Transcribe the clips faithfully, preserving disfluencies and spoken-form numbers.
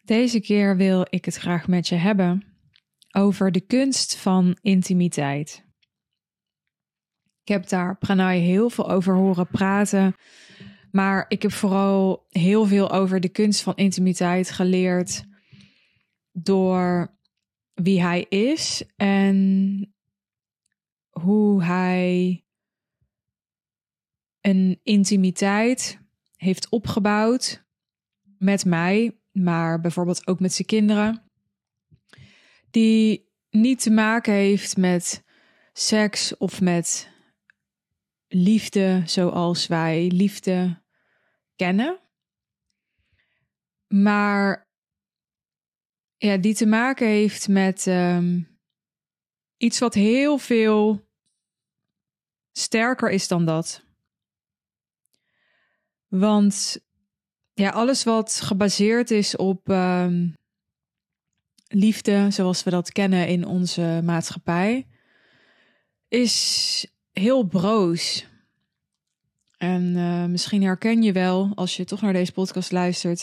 Deze keer wil ik het graag met je hebben over de kunst van intimiteit. Ik heb daar Pranay heel veel over horen praten, maar ik heb vooral heel veel over de kunst van intimiteit geleerd door wie hij is en hoe hij een intimiteit heeft opgebouwd met mij, maar bijvoorbeeld ook met zijn kinderen, die niet te maken heeft met seks of met liefde zoals wij liefde kennen, maar ja, die te maken heeft met um, iets wat heel veel sterker is dan dat. Want ja, alles wat gebaseerd is op um, liefde, zoals we dat kennen in onze maatschappij, is heel broos. En uh, misschien herken je wel, als je toch naar deze podcast luistert,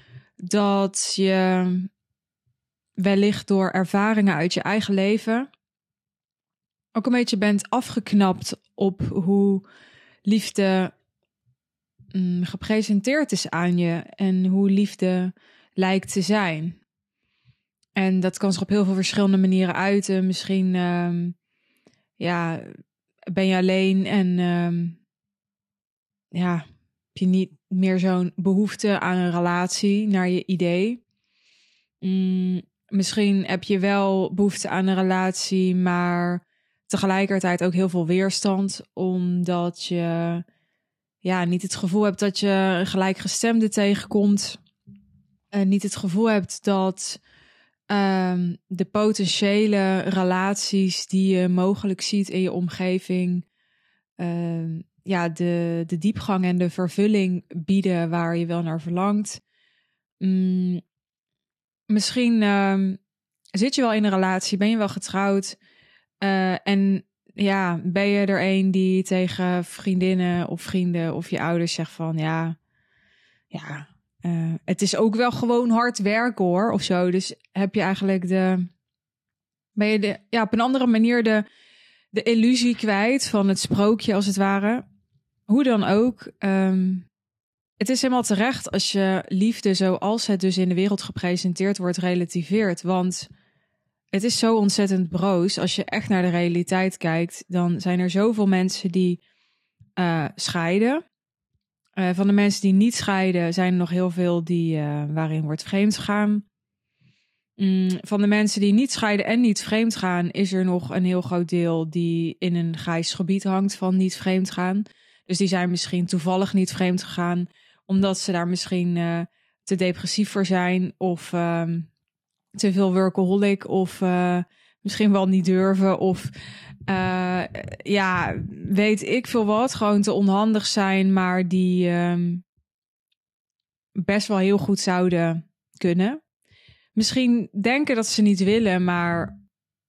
dat je wellicht door ervaringen uit je eigen leven ook een beetje bent afgeknapt op hoe liefde mm, gepresenteerd is aan je en hoe liefde lijkt te zijn. En dat kan zich op heel veel verschillende manieren uiten. Misschien um, ja, ben je alleen en um, ja, heb je niet meer zo'n behoefte aan een relatie naar je idee. Mm, misschien heb je wel behoefte aan een relatie, maar tegelijkertijd ook heel veel weerstand, omdat je ja, niet het gevoel hebt dat je een gelijkgestemde tegenkomt. En niet het gevoel hebt dat um, de potentiële relaties die je mogelijk ziet in je omgeving Um, ja, de, de diepgang en de vervulling bieden waar je wel naar verlangt. Mm, misschien um, zit je wel in een relatie, ben je wel getrouwd uh, en ja, ben je er een die tegen vriendinnen of vrienden of je ouders zegt van ja, ja, uh, het is ook wel gewoon hard werken hoor, of zo. Dus heb je eigenlijk de, ben je de, ja, op een andere manier de, de illusie kwijt van het sprookje als het ware. Hoe dan ook, um, het is helemaal terecht als je liefde zoals het dus in de wereld gepresenteerd wordt relativeert. Want het is zo ontzettend broos. Als je echt naar de realiteit kijkt, dan zijn er zoveel mensen die uh, scheiden. Uh, van de mensen die niet scheiden zijn er nog heel veel die, uh, waarin wordt vreemd gegaan. Mm, van de mensen die niet scheiden en niet vreemd gaan, is er nog een heel groot deel die in een grijs gebied hangt van niet vreemd gaan. Dus die zijn misschien toevallig niet vreemd gegaan, omdat ze daar misschien uh, te depressief voor zijn of uh, te veel workaholic of uh, misschien wel niet durven of uh, ja, weet ik veel wat, gewoon te onhandig zijn, maar die uh, best wel heel goed zouden kunnen. Misschien denken dat ze niet willen, maar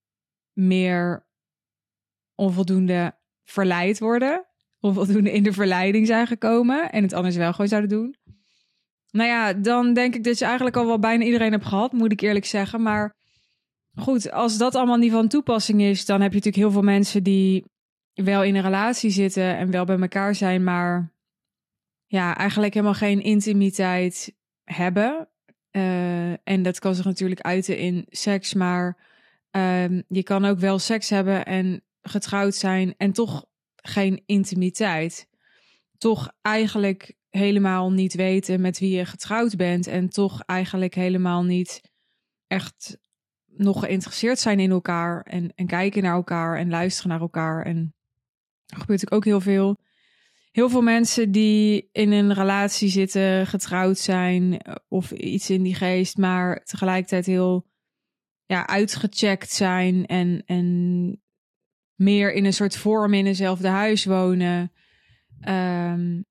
meer onvoldoende verleid worden. Onvoldoende in de verleiding zijn gekomen en het anders wel gewoon zouden doen. Nou ja, dan denk ik dat je eigenlijk al wel bijna iedereen hebt gehad, moet ik eerlijk zeggen. Maar goed, als dat allemaal niet van toepassing is, dan heb je natuurlijk heel veel mensen die wel in een relatie zitten en wel bij elkaar zijn, maar ja, eigenlijk helemaal geen intimiteit hebben. Uh, en dat kan zich natuurlijk uiten in seks, maar um, je kan ook wel seks hebben en getrouwd zijn en toch geen intimiteit. Toch eigenlijk helemaal niet weten met wie je getrouwd bent en toch eigenlijk helemaal niet echt nog geïnteresseerd zijn in elkaar en, en kijken naar elkaar en luisteren naar elkaar. En er gebeurt natuurlijk ook heel veel. Heel veel mensen die in een relatie zitten, getrouwd zijn of iets in die geest, maar tegelijkertijd heel ja, uitgecheckt zijn en, en meer in een soort vorm in eenzelfde huis wonen. Um,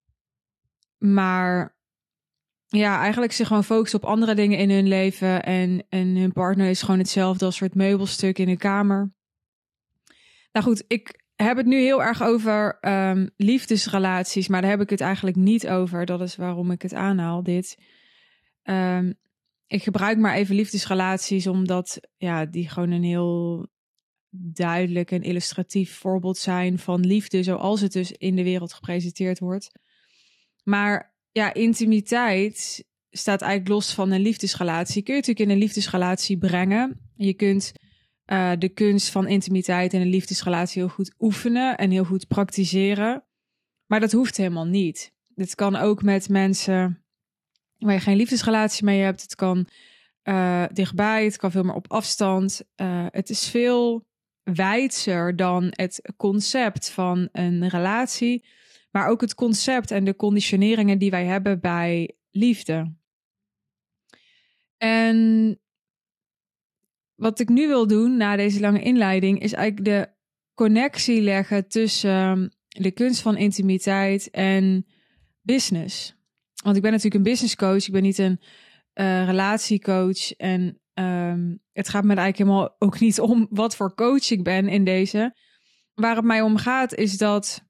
maar ja, eigenlijk zich gewoon focussen op andere dingen in hun leven en, en hun partner is gewoon hetzelfde als een soort meubelstuk in hun kamer. Nou goed, ik heb het nu heel erg over um, liefdesrelaties, maar daar heb ik het eigenlijk niet over. Dat is waarom ik het aanhaal, dit. Um, ik gebruik maar even liefdesrelaties, omdat ja, die gewoon een heel duidelijk en illustratief voorbeeld zijn van liefde, zoals het dus in de wereld gepresenteerd wordt. Maar ja, intimiteit staat eigenlijk los van een liefdesrelatie. Kun je natuurlijk in een liefdesrelatie brengen. Je kunt uh, de kunst van intimiteit in een liefdesrelatie heel goed oefenen en heel goed praktiseren. Maar dat hoeft helemaal niet. Dit kan ook met mensen waar je geen liefdesrelatie mee hebt. Het kan uh, dichtbij, het kan veel meer op afstand. Uh, het is veel wijdser dan het concept van een relatie, maar ook het concept en de conditioneringen die wij hebben bij liefde. En wat ik nu wil doen na deze lange inleiding is eigenlijk de connectie leggen tussen de kunst van intimiteit en business. Want ik ben natuurlijk een business coach, ik ben niet een uh, relatiecoach. En um, het gaat me er eigenlijk helemaal ook niet om wat voor coach ik ben in deze. Waar het mij om gaat is dat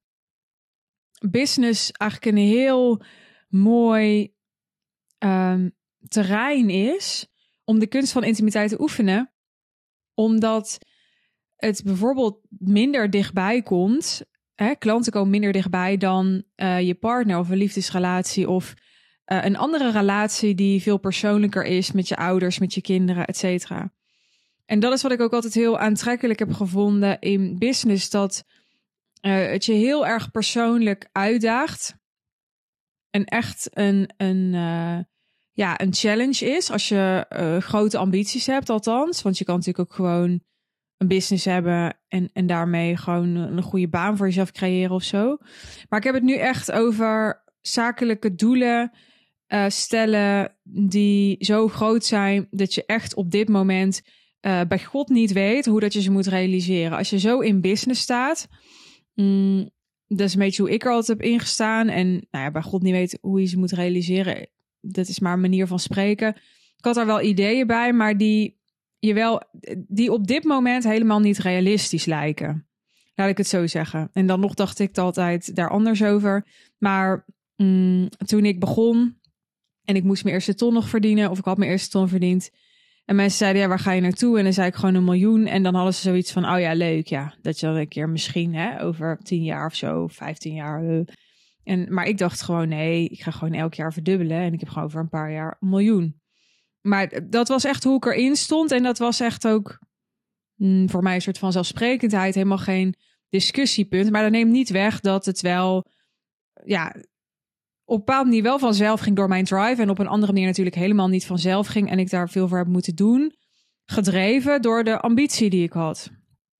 business eigenlijk een heel mooi um, terrein is om de kunst van intimiteit te oefenen. Omdat het bijvoorbeeld minder dichtbij komt. Hè, klanten komen minder dichtbij dan uh, je partner of een liefdesrelatie of uh, een andere relatie die veel persoonlijker is met je ouders, met je kinderen, et cetera. En dat is wat ik ook altijd heel aantrekkelijk heb gevonden in business, dat uh, het je heel erg persoonlijk uitdaagt en echt een, een, uh, ja, een challenge is als je uh, grote ambities hebt althans. Want je kan natuurlijk ook gewoon een business hebben en, en daarmee gewoon een goede baan voor jezelf creëren of zo. Maar ik heb het nu echt over zakelijke doelen uh, stellen die zo groot zijn dat je echt op dit moment uh, bij God niet weet hoe dat je ze moet realiseren. Als je zo in business staat, mm, dat is een beetje hoe ik er altijd heb ingestaan. En nou ja, bij God niet weet hoe je ze moet realiseren. Dat is maar een manier van spreken. Ik had daar wel ideeën bij, maar die je wel, die op dit moment helemaal niet realistisch lijken. Laat ik het zo zeggen. En dan nog dacht ik altijd daar anders over. Maar mm, toen ik begon en ik moest mijn eerste ton nog verdienen, of ik had mijn eerste ton verdiend. En mensen zeiden, ja, waar ga je naartoe? En dan zei ik gewoon een miljoen. En dan hadden ze zoiets van, oh ja, leuk. Ja, dat je dan een keer misschien hè, over tien jaar of zo, vijftien jaar. Uh. En, maar ik dacht gewoon, nee, ik ga gewoon elk jaar verdubbelen. En ik heb gewoon over een paar jaar een miljoen. Maar dat was echt hoe ik erin stond. En dat was echt ook mm, voor mij een soort van zelfsprekendheid. Helemaal geen discussiepunt. Maar dat neemt niet weg dat het wel, ja, op een bepaalde manier wel vanzelf ging door mijn drive. En op een andere manier natuurlijk helemaal niet vanzelf ging. En ik daar veel voor heb moeten doen. Gedreven door de ambitie die ik had.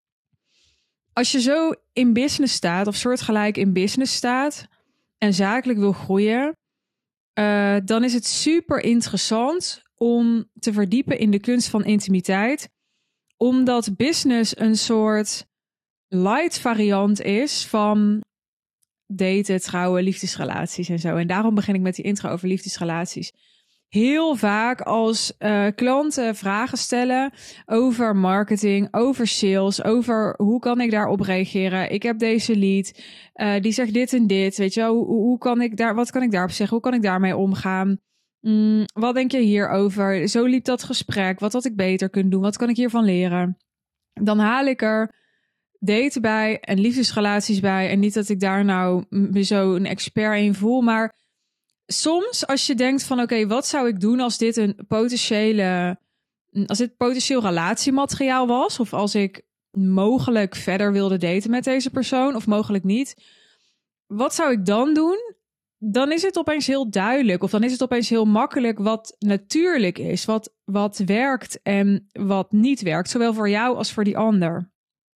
Als je zo in business staat, of soortgelijk in business staat en zakelijk wil groeien, uh, dan is het super interessant om te verdiepen in de kunst van intimiteit. Omdat business een soort light variant is van daten, trouwen, liefdesrelaties en zo. En daarom begin ik met die intro over liefdesrelaties. Heel vaak als uh, klanten vragen stellen over marketing, over sales, over hoe kan ik daarop reageren. Ik heb deze lead, uh, die zegt dit en dit. Weet je wel, hoe, hoe kan ik daar, wat kan ik daarop zeggen? Hoe kan ik daarmee omgaan? Mm, wat denk je hierover? Zo liep dat gesprek. Wat had ik beter kunnen doen? Wat kan ik hiervan leren? Dan haal ik er daten bij en liefdesrelaties bij. En niet dat ik daar nou me zo een expert in voel, maar soms als je denkt van oké, okay, wat zou ik doen als dit een potentiële, als dit potentieel relatiemateriaal was, of als ik mogelijk verder wilde daten met deze persoon, of mogelijk niet, wat zou ik dan doen? Dan is het opeens heel duidelijk, of dan is het opeens heel makkelijk wat natuurlijk is, wat, wat werkt en wat niet werkt, zowel voor jou als voor die ander.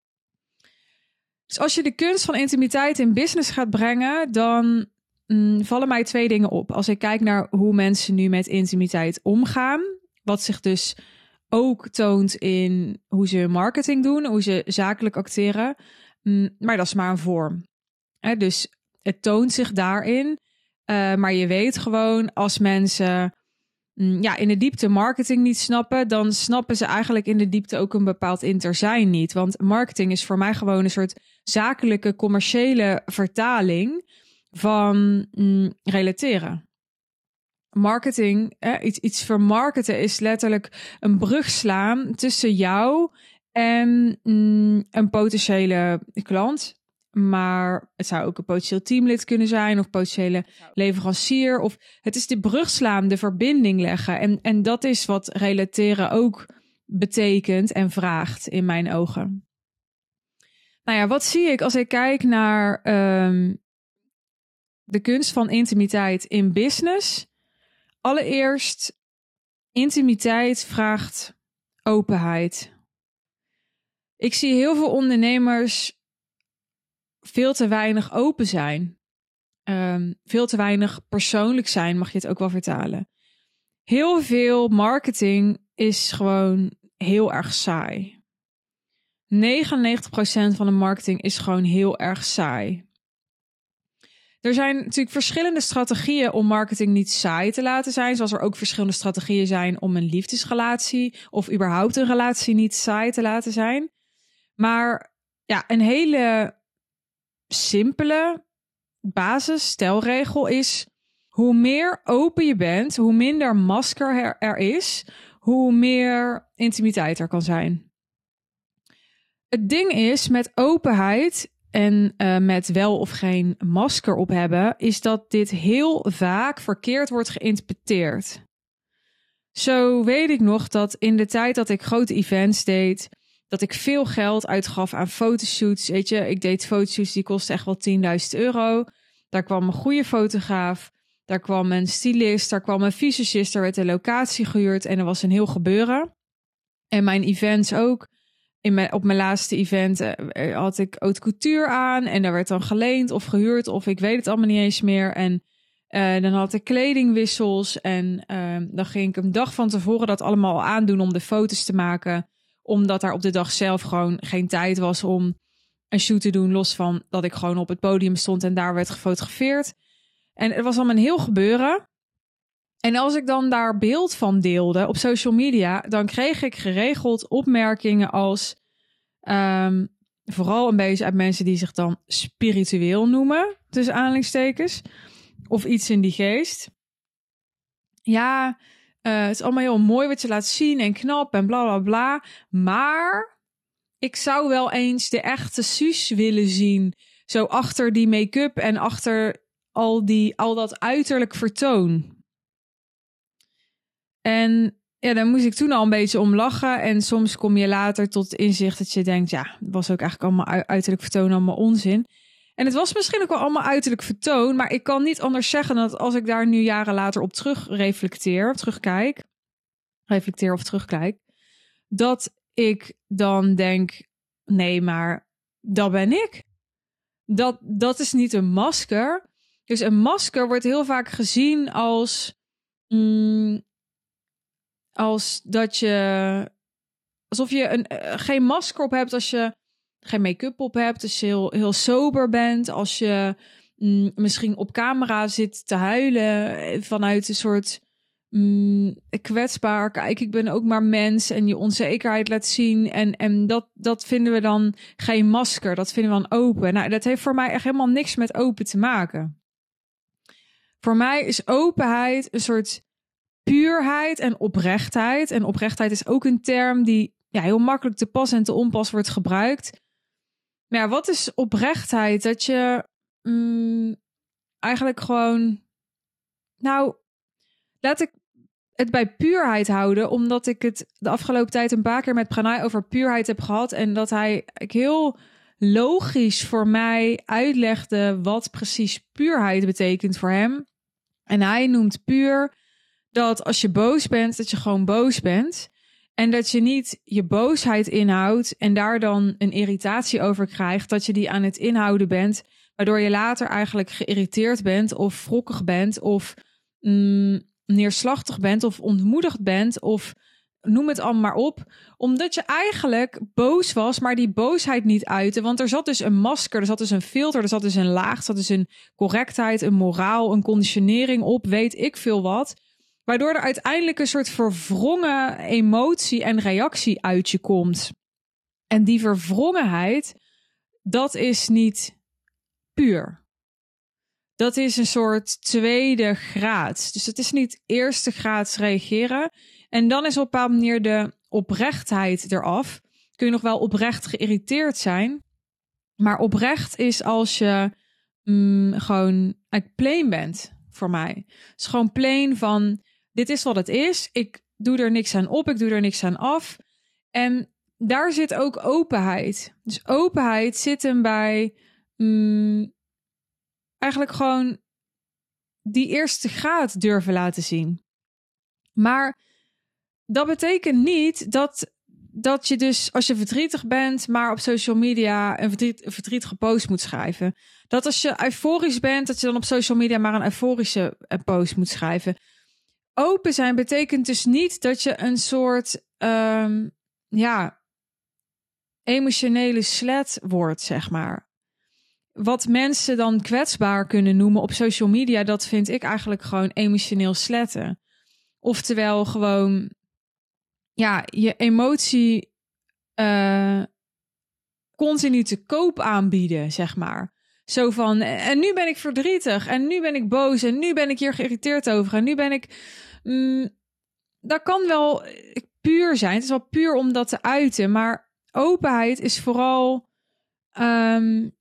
Dus als je de kunst van intimiteit in business gaat brengen, dan mm, vallen mij twee dingen op. Als ik kijk naar hoe mensen nu met intimiteit omgaan, wat zich dus ook toont in hoe ze marketing doen, hoe ze zakelijk acteren, mm, maar dat is maar een vorm. Hè, dus het toont zich daarin, uh, maar je weet gewoon als mensen mm, ja, in de diepte marketing niet snappen, dan snappen ze eigenlijk in de diepte ook een bepaald interzijn niet. Want marketing is voor mij gewoon een soort zakelijke, commerciële vertaling van mm, relateren. marketing, eh, iets, iets vermarkten is letterlijk een brug slaan tussen jou en mm, een potentiële klant. Maar het zou ook een potentieel teamlid kunnen zijn of potentiële leverancier. Of het is de brug slaan, de verbinding leggen. En, en dat is wat relateren ook betekent en vraagt in mijn ogen. Nou ja, wat zie ik als ik kijk naar um, de kunst van intimiteit in business? Allereerst, intimiteit vraagt openheid. Ik zie heel veel ondernemers veel te weinig open zijn. Um, veel te weinig persoonlijk zijn, mag je het ook wel vertalen. Heel veel marketing is gewoon heel erg saai. negenennegentig procent van de marketing is gewoon heel erg saai. Er zijn natuurlijk verschillende strategieën om marketing niet saai te laten zijn. Zoals er ook verschillende strategieën zijn om een liefdesrelatie of überhaupt een relatie niet saai te laten zijn. Maar ja, een hele simpele basis, stelregel is: hoe meer open je bent, hoe minder masker er, er is, hoe meer intimiteit er kan zijn. Het ding is met openheid en uh, met wel of geen masker op hebben, is dat dit heel vaak verkeerd wordt geïnterpreteerd. Zo weet ik nog dat in de tijd dat ik grote events deed, dat ik veel geld uitgaf aan fotoshoots. Weet je, ik deed fotoshoots die kosten echt wel tienduizend euro. Daar kwam een goede fotograaf, daar kwam een stylist, daar kwam een visagist, er werd een locatie gehuurd en er was een heel gebeuren. En mijn events ook. In mijn, op mijn laatste event uh, had ik haute couture aan en daar werd dan geleend of gehuurd of ik weet het allemaal niet eens meer. En uh, dan had ik kledingwissels en uh, dan ging ik een dag van tevoren dat allemaal aandoen om de foto's te maken. Omdat daar op de dag zelf gewoon geen tijd was om een shoot te doen, los van dat ik gewoon op het podium stond en daar werd gefotografeerd. En het was allemaal een heel gebeuren. En als ik dan daar beeld van deelde op social media, dan kreeg ik geregeld opmerkingen als, um, vooral een beetje uit mensen die zich dan spiritueel noemen, tussen aanhalingstekens, of iets in die geest. Ja, uh, het is allemaal heel mooi wat je laat zien en knap en bla bla bla, maar ik zou wel eens de echte Suus willen zien, zo achter die make-up en achter al, die, al dat uiterlijk vertoon. En ja, daar moest ik toen al een beetje om lachen. En soms kom je later tot het inzicht dat je denkt, ja, het was ook eigenlijk allemaal uiterlijk vertoon, allemaal onzin. En het was misschien ook wel allemaal uiterlijk vertoon, maar ik kan niet anders zeggen dan dat als ik daar nu jaren later op terug reflecteer, terugkijk, reflecteer of terugkijk, dat ik dan denk, nee, maar dat ben ik. Dat, dat is niet een masker. Dus een masker wordt heel vaak gezien als... Mm, als dat je... Alsof je een, uh, geen masker op hebt als je geen make-up op hebt. Als je heel, heel sober bent. Als je mm, misschien op camera zit te huilen vanuit een soort mm, kwetsbaar. Kijk, ik ben ook maar mens en je onzekerheid laat zien. En, en dat, dat vinden we dan geen masker. Dat vinden we dan open. Nou, dat heeft voor mij echt helemaal niks met open te maken. Voor mij is openheid een soort puurheid en oprechtheid. En oprechtheid is ook een term die ja, heel makkelijk te pas en te onpas wordt gebruikt. Maar ja, wat is oprechtheid? Dat je mm, eigenlijk gewoon... Nou, laat ik het bij puurheid houden, omdat ik het de afgelopen tijd een paar keer met Pranay over puurheid heb gehad. En dat hij heel logisch voor mij uitlegde wat precies puurheid betekent voor hem. En hij noemt puur dat als je boos bent, dat je gewoon boos bent. En dat je niet je boosheid inhoudt en daar dan een irritatie over krijgt, dat je die aan het inhouden bent, waardoor je later eigenlijk geïrriteerd bent of wrokkig bent of mm, neerslachtig bent of ontmoedigd bent of noem het allemaal maar op. Omdat je eigenlijk boos was, maar die boosheid niet uitte. Want er zat dus een masker, er zat dus een filter, er zat dus een laag, er zat dus een correctheid, een moraal, een conditionering op, weet ik veel wat. Waardoor er uiteindelijk een soort verwrongen emotie en reactie uit je komt. En die verwrongenheid, dat is niet puur. dat is een soort tweede graad. Dus het is niet eerste graads reageren. En dan is op een bepaalde manier de oprechtheid eraf. Kun je nog wel oprecht geïrriteerd zijn. Maar oprecht is als je mm, gewoon like, plain bent voor mij. Het is gewoon plain van, dit is wat het is. Ik doe er niks aan op, ik doe er niks aan af. En daar zit ook openheid. Dus openheid zit hem bij mm, eigenlijk gewoon die eerste graad durven laten zien. Maar dat betekent niet dat, dat je dus, als je verdrietig bent, maar op social media een, verdriet, een verdrietige post moet schrijven. Dat als je euforisch bent, dat je dan op social media maar een euforische post moet schrijven. Open zijn betekent dus niet dat je een soort um, ja, emotionele slet wordt, zeg maar. Wat mensen dan kwetsbaar kunnen noemen op social media, dat vind ik eigenlijk gewoon emotioneel sletten. Oftewel gewoon ja, je emotie uh, continu te koop aanbieden, zeg maar. Zo van, en nu ben ik verdrietig, en nu ben ik boos, en nu ben ik hier geïrriteerd over, en nu ben ik... Mm, dat kan wel puur zijn, het is wel puur om dat te uiten, maar openheid is vooral um,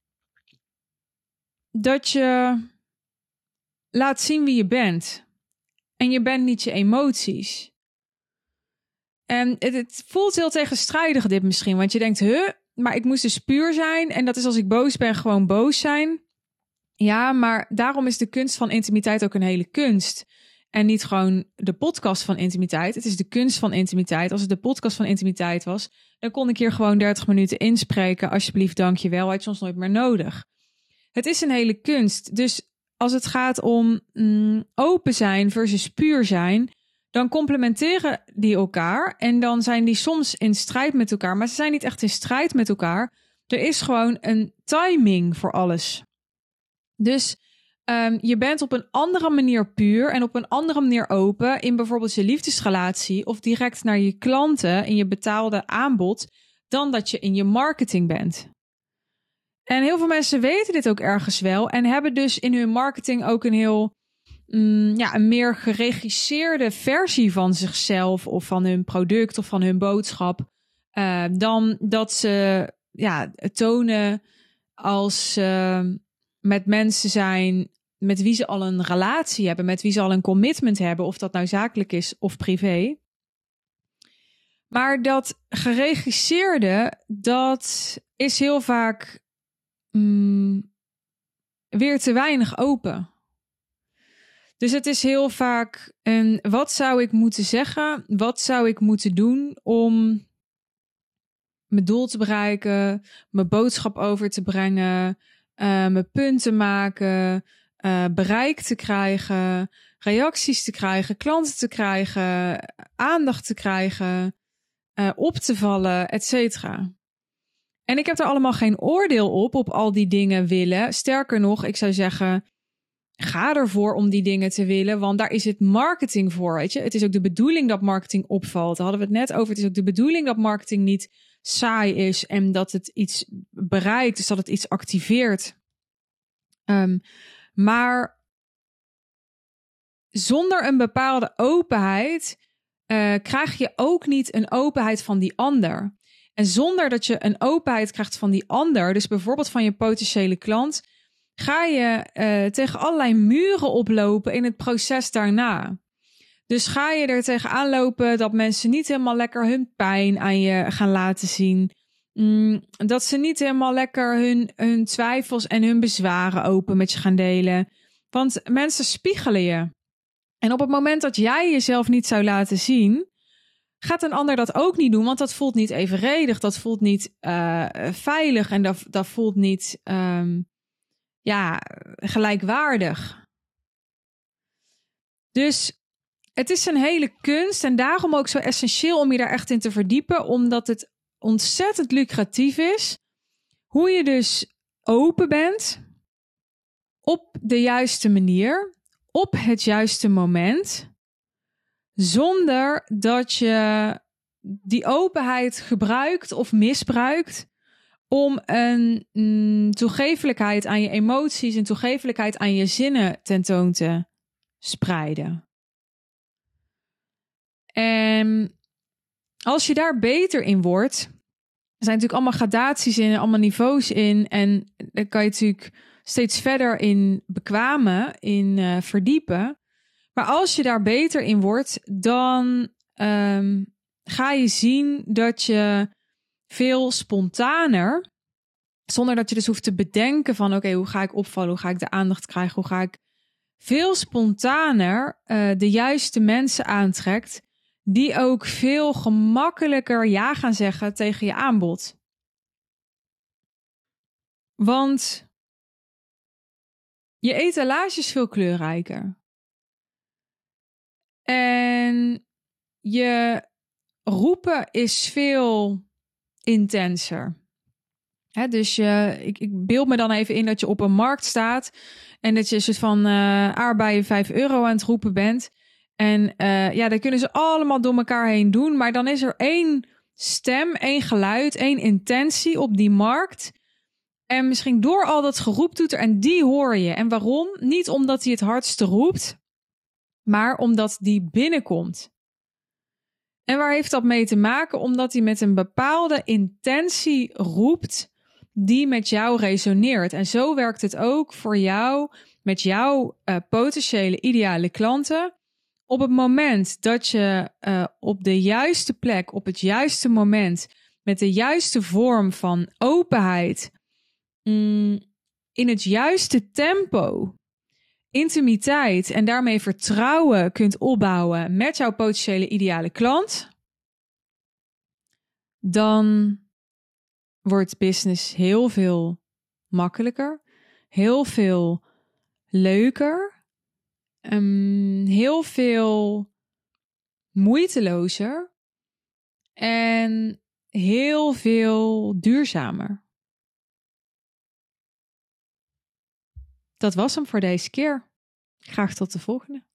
dat je laat zien wie je bent. En je bent niet je emoties. En het, het voelt heel tegenstrijdig dit misschien, want je denkt, huh, maar ik moest dus puur zijn en dat is als ik boos ben gewoon boos zijn. Ja, maar daarom is de kunst van intimiteit ook een hele kunst. En niet gewoon de podcast van intimiteit. Het is de kunst van intimiteit. Als het de podcast van intimiteit was, dan kon ik hier gewoon dertig minuten inspreken. Alsjeblieft, dank je wel. Had je ons nooit meer nodig. Het is een hele kunst. Dus als het gaat om mm, open zijn versus puur zijn, dan complementeren die elkaar. En dan zijn die soms in strijd met elkaar. Maar ze zijn niet echt in strijd met elkaar. Er is gewoon een timing voor alles. Dus um, je bent op een andere manier puur en op een andere manier open in bijvoorbeeld je liefdesrelatie of direct naar je klanten in je betaalde aanbod dan dat je in je marketing bent. En heel veel mensen weten dit ook ergens wel en hebben dus in hun marketing ook een heel mm, ja, een meer geregisseerde versie van zichzelf of van hun product of van hun boodschap uh, dan dat ze ja, tonen als uh, met mensen zijn met wie ze al een relatie hebben, met wie ze al een commitment hebben, of dat nou zakelijk is of privé. Maar dat geregisseerde, dat is heel vaak mm, weer te weinig open. Dus het is heel vaak een, wat zou ik moeten zeggen? Wat zou ik moeten doen om mijn doel te bereiken, mijn boodschap over te brengen, uh, mijn punten maken, uh, bereik te krijgen, reacties te krijgen, klanten te krijgen, aandacht te krijgen, uh, op te vallen, et cetera. En ik heb er allemaal geen oordeel op, op al die dingen willen. Sterker nog, ik zou zeggen, ga ervoor om die dingen te willen, want daar is het marketing voor, weet je. Het is ook de bedoeling dat marketing opvalt. Daar hadden we het net over. Het is ook de bedoeling dat marketing niet saai is en dat het iets bereikt, dus dat het iets activeert. Um, maar zonder een bepaalde openheid uh, krijg je ook niet een openheid van die ander. En zonder dat je een openheid krijgt van die ander, dus bijvoorbeeld van je potentiële klant, ga je uh, tegen allerlei muren oplopen in het proces daarna. Dus ga je er tegenaan lopen dat mensen niet helemaal lekker hun pijn aan je gaan laten zien. Mm, dat ze niet helemaal lekker hun, hun twijfels en hun bezwaren open met je gaan delen. Want mensen spiegelen je. En op het moment dat jij jezelf niet zou laten zien, gaat een ander dat ook niet doen. Want dat voelt niet evenredig. Dat voelt niet uh, veilig. En dat, dat voelt niet um, ja, gelijkwaardig. Dus het is een hele kunst en daarom ook zo essentieel om je daar echt in te verdiepen, omdat het ontzettend lucratief is. Hoe je dus open bent op de juiste manier, op het juiste moment, zonder dat je die openheid gebruikt of misbruikt om een mm, toegeeflijkheid aan je emoties en toegeeflijkheid aan je zinnen tentoon te spreiden. En als je daar beter in wordt, er zijn natuurlijk allemaal gradaties in, allemaal niveaus in. En daar kan je natuurlijk steeds verder in bekwamen, in uh, verdiepen. Maar als je daar beter in wordt, dan um, ga je zien dat je veel spontaner, zonder dat je dus hoeft te bedenken van oké, okay, hoe ga ik opvallen, hoe ga ik de aandacht krijgen, hoe ga ik veel spontaner uh, de juiste mensen aantrekt, die ook veel gemakkelijker ja gaan zeggen tegen je aanbod. Want je etalage is veel kleurrijker. En je roepen is veel intenser. Hè, dus je, ik, ik beeld me dan even in dat je op een markt staat en dat je een soort van uh, aardbeien vijf euro aan het roepen bent. En uh, ja, daar kunnen ze allemaal door elkaar heen doen. Maar dan is er één stem, één geluid, één intentie op die markt. En misschien door al dat geroep doet er, en die hoor je. En waarom? Niet omdat hij het hardste roept, maar omdat die binnenkomt. En waar heeft dat mee te maken? Omdat hij met een bepaalde intentie roept die met jou resoneert. En zo werkt het ook voor jou met jouw uh, potentiële ideale klanten. Op het moment dat je uh, op de juiste plek, op het juiste moment, met de juiste vorm van openheid, mm, in het juiste tempo, intimiteit en daarmee vertrouwen kunt opbouwen met jouw potentiële ideale klant, dan wordt business heel veel makkelijker, heel veel leuker, um, heel veel moeitelozer en heel veel duurzamer. Dat was hem voor deze keer. Graag tot de volgende.